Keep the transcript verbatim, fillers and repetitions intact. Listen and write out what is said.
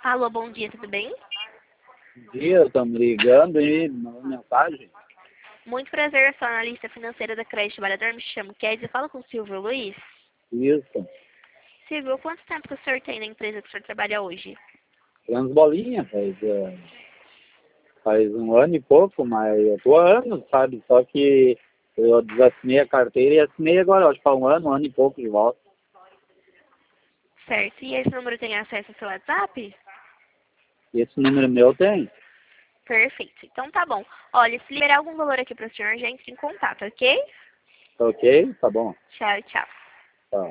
Alô, bom dia, tudo bem? Bom dia, estamos ligando aí, mandando mensagem. Muito prazer, eu sou a analista financeira da Crédito Trabalhador, me chamo Kézia, fala com o Silvio Luiz. Isso. Silvio, quanto tempo que o senhor tem na empresa que o senhor trabalha hoje? Tirando bolinha, faz, é, faz um ano e pouco, mas eu tô há anos, sabe? Só que eu desassinei a carteira e assinei agora, acho que há um ano, um ano e pouco de volta. Certo, e esse número tem acesso ao seu WhatsApp? E esse número meu tem, Perfeito, então tá bom. Olha, se liberar algum valor aqui para o senhor, já entre em contato, ok? tá ok? Tá bom. Tchau, tchau.